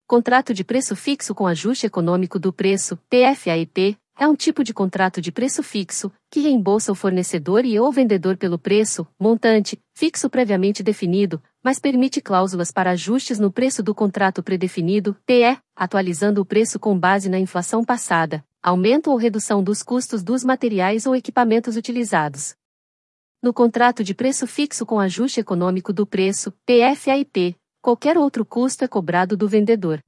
Contrato de preço fixo com ajuste econômico do preço, TFAEP, é um tipo de contrato de preço fixo, que reembolsa o fornecedor e ou vendedor pelo preço, montante, fixo previamente definido, mas permite cláusulas para ajustes no preço do contrato predefinido, TE, atualizando o preço com base na inflação passada, aumento ou redução dos custos dos materiais ou equipamentos utilizados. No contrato de preço fixo com ajuste econômico do preço, TFAEP, qualquer outro custo é cobrado do vendedor.